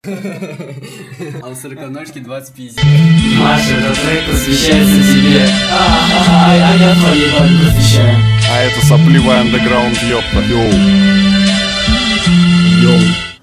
А у сороконожки 20-50. Маша, этот трек посвящается тебе. А я твоей бабе посвящаю. А это сопливый андеграунд, ёпта. Йоу.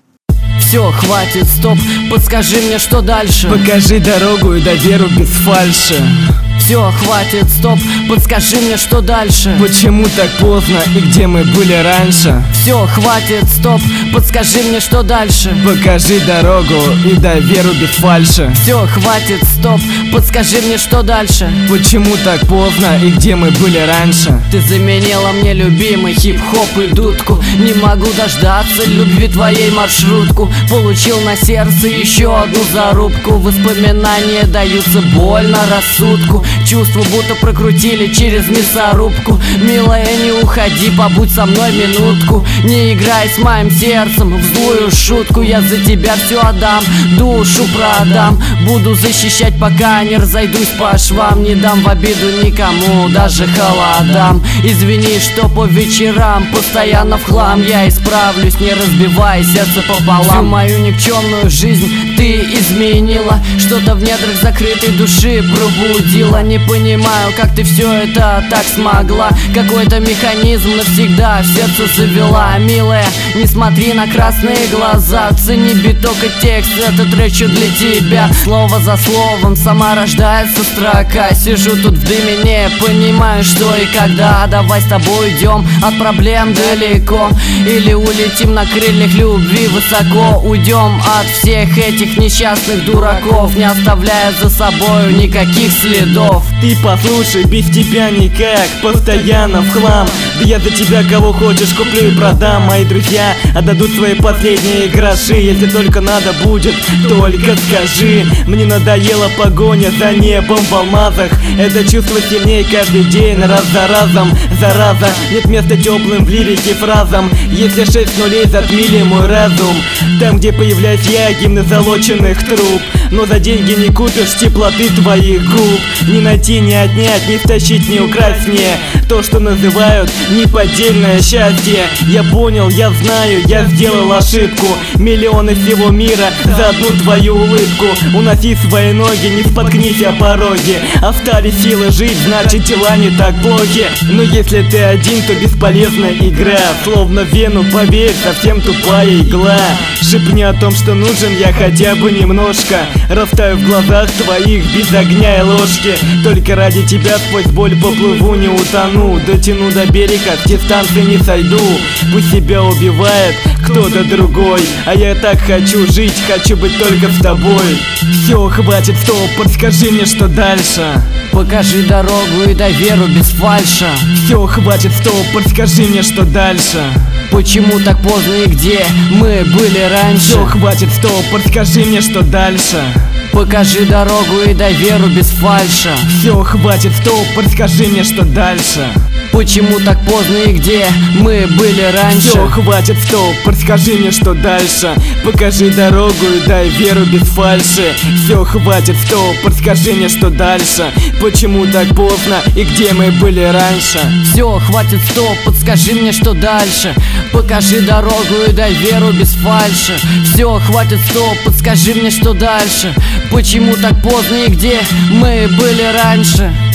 Все, хватит, стоп, подскажи мне, что дальше. Покажи дорогу и доверу без фальши. Все, хватит, стоп, подскажи мне, что дальше. Почему так поздно и где мы были раньше? Все, хватит, стоп, подскажи мне, что дальше. Покажи дорогу и доверу без фальши. Все, хватит, стоп, подскажи мне, что дальше. Почему так поздно и где мы были раньше? Ты заменила мне любимый хип-хоп и дудку. Не могу дождаться любви твоей маршрутку. Получил на сердце еще одну зарубку. Воспоминания даются больно рассудку. Чувства будто прокрутили через мясорубку. Милая, не уходи, побудь со мной минутку. Не играй с моим сердцем в злую шутку. Я за тебя все отдам, душу продам. Буду защищать, пока не разойдусь по швам. Не дам в обиду никому, даже холодам. Извини, что по вечерам постоянно в хлам. Я исправлюсь, не разбивай сердце пополам. Всю мою никчемную жизнь ты изменила. Что-то в недрах закрытой души пробудила. Не понимаю, как ты все это так смогла. Какой-то механизм навсегда в сердце завела. Милая, не смотри на красные глаза. Цени биток и текст, этот рэчу для тебя. Слово за словом сама рождается строка. Сижу тут в дыме, не понимаю, что и когда. Давай с тобой уйдем от проблем далеко. Или улетим на крыльях любви высоко. Уйдем от всех этих несчастных дураков, не оставляя за собой никаких следов. Ты послушай, без тебя никак, постоянно в хлам. Да я за тебя кого хочешь куплю и продам. Мои друзья отдадут свои последние гроши. Если только надо будет, только скажи. Мне надоела погоня за небом в алмазах. Это чувство сильнее каждый день, раз за разом. Зараза, нет места теплым в лирике фразам. Если 6 нулей затмили мой разум, там, где появляюсь я, гимны залоченных труб. Но за деньги не купишь теплоты твоих губ. Не найти, не отнять, не стащить, не украсть мне то, что называют неподдельное счастье. Я понял, я знаю, я сделал ошибку. Миллионы всего мира за одну твою улыбку. Уноси свои ноги, не споткнись о пороге. Остались силы жить, значит дела не так плохи. Но если ты один, то бесполезная игра. Словно в вену, поверь, совсем тупая игла. Шепни о том, что нужен я хотя бы немножко. Растаю в глазах твоих без огня и ложки. Только ради тебя сквозь боль поплыву, не утону. Дотяну до берега, с дистанции не сойду. Пусть себя убивает кто-то другой, а я так хочу жить, хочу быть только с тобой. Все, хватит, стоп, подскажи мне, что дальше. Покажи дорогу и доверу без фальша. Все, хватит, стоп, подскажи мне, что дальше. Почему так поздно и где мы были раньше? Все, хватит, стоп, подскажи мне, что дальше. Покажи дорогу и доверу без фальша. Все, хватит, стоп, подскажи мне, что дальше. Почему так поздно и где мы были раньше? Все, хватит, стоп, подскажи мне, что дальше. Покажи дорогу и дай веру без фальши. Все, хватит, стоп, подскажи мне, что дальше. Почему так поздно и где мы были раньше? Все, хватит, стоп, подскажи мне, что дальше. Покажи дорогу и дай веру без фальши. Все, хватит, стоп, подскажи мне, что дальше. Почему так поздно и где мы были раньше?